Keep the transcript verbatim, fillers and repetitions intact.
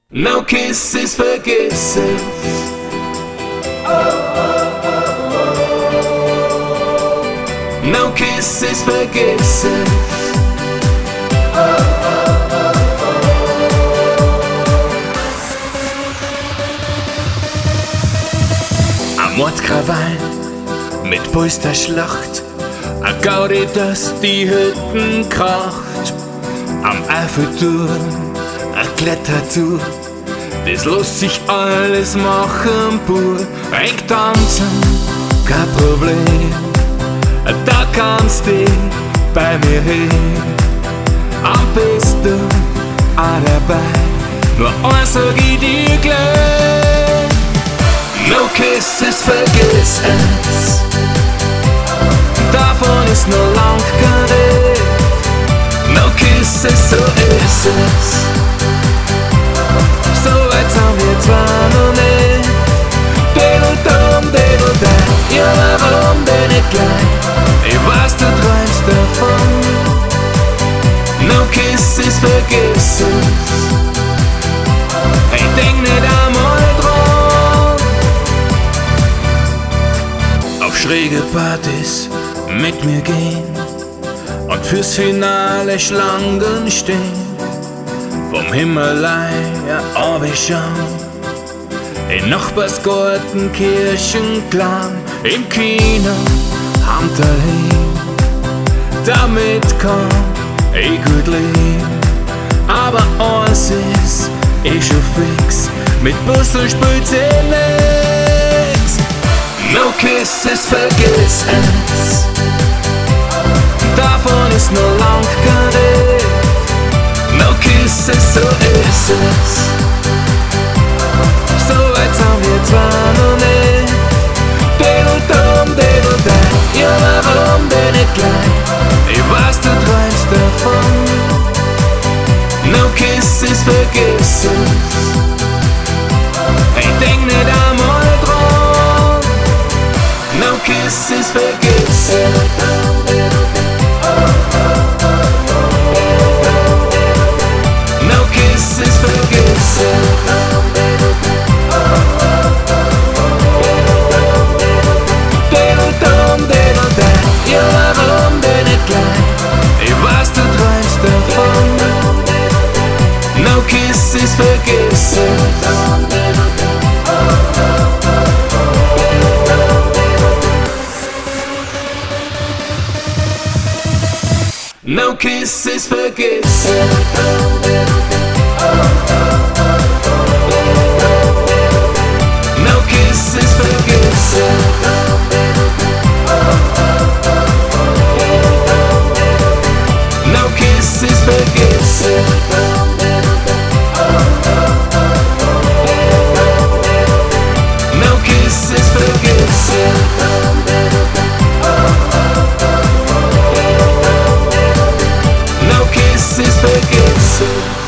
No kisses, vergiss es. No kisses, vergiss es. Am Mordskrawall mit Polsterschlacht, a Gaudi, dass die Hütten kracht. Am Eiffelturm a Klettertour, das lässt sich alles machen pur. Ein tanzen, kein Problem, da kannst du bei mir hin. Am besten auch dabei, nur eins sag ich dir gleich: No kisses, vergiss es. Davon ist nur lang keine. No kisses, so ist es. So weit sind wir zwar noch nicht. Dedel-dum, dedel-da. Ja, warum denn nicht gleich? Ich weiß, du träumst davon. No kisses, vergiss es. Ich denk nicht einmal dran. Auf schräge Partys mit mir gehen und fürs Finale Schlangen stehen. Vom Himalaya runterschauen, in Nachbarsgarten Kirchenklang, im Kino Hamterlin. Damit kann ich gut leben, aber eins ist eh schon fix: mit Bussel spielt sie nix. No kisses, vergiss es. Davon ist nur lang keine. No kisses, so ist es. So weit sind wir zwar noch nicht. Dedel-dum, dedel-da. Ja, warum denn nicht gleich? Ich weiß, du träumst davon. No kisses, vergiss es. Ich denk nicht einmal dran. No kisses, vergiss es. No kisses, vergiss es. Dedel-dum, dedel-da. Ja, warum denn nicht gleich? Ich weiß, du träumst davon. No kisses, vergiss es. No kisses, vergiss es. No kisses, vergiss es. No kisses, vergiss es. No kisses, vergiss es. No kisses, vergiss es.